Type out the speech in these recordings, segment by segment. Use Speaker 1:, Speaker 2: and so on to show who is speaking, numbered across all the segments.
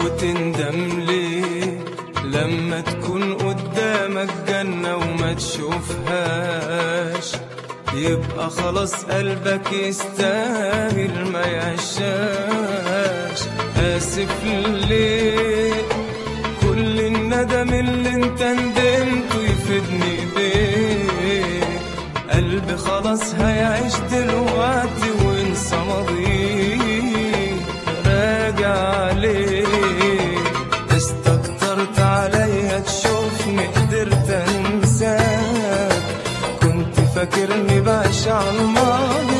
Speaker 1: وتندم ليه لما تكون قدامك جنة وما تشوفهاش؟ يبقى خلاص قلبك يستاهل ما يعشاش. آسف ليه كل الندم اللي انت ندمته يفيدني بيه؟ قلبي خلاص هيعيش دلوقتي وانسى ماضيه. راجع عليه استكترت عليا تشوفني قدرت انساك. كنت فاكرني بعشق الماضي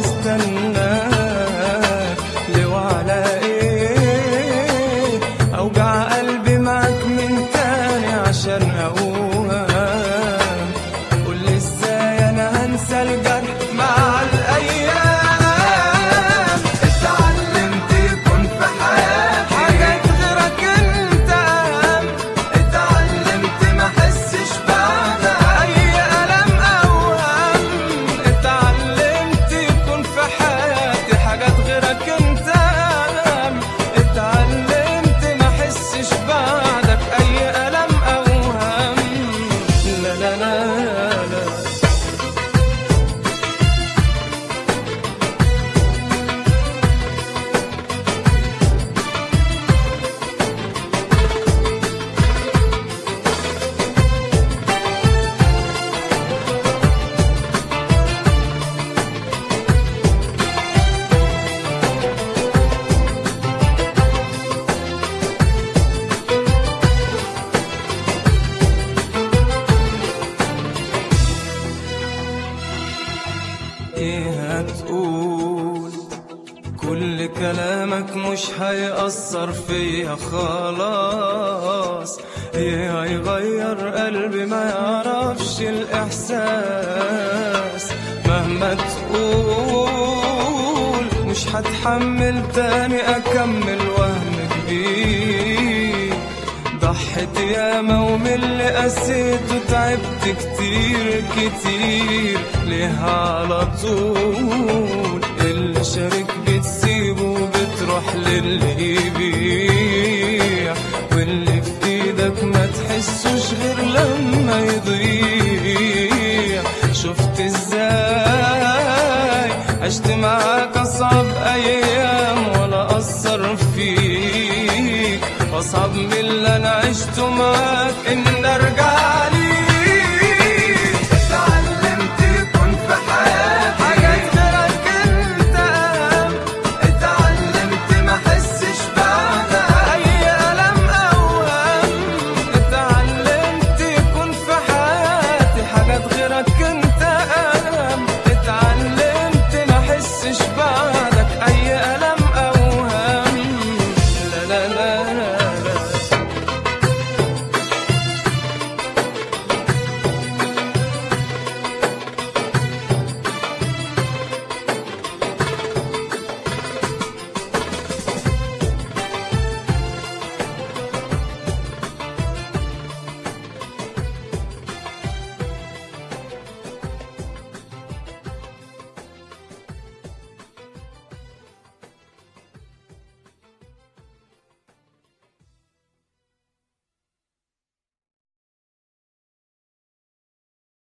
Speaker 1: واستناك. ليه وعلى ايه اوجع قلبي معاك من تاني عشان اوهام؟ قولي ازاي انا هنسى الجرح مع الايام؟ اتعلمت يكون في حياتي حاجات غيرك انت. اتعلمت ما احسش بعدها اي الم اوهام. اتعلمت يكون في حياتي حاجات غيرك انت. اتعلمت ما احسش بعدك اي الم اوهام. لا لا لا لا ايه هتقول؟ كل كلامك مش هيأثر فيا خلاص. ايه هيغير قلبي ما يعرفش الإحساس؟ مهما تقول مش هتحمل تاني أكمل وهم كبير. ضحت ياما ومن اللي قسيت وتعبت كتير كتير. ليه على طول اللي شارك بتسيبه وبتروح للي يبيع؟ واللي في ايدك ما تحسوش غير لما يضيع. شفت ازاي عشت معاك اصعب ايام ولا اثر فيك؟ اصعب من اللي انا عشته معاك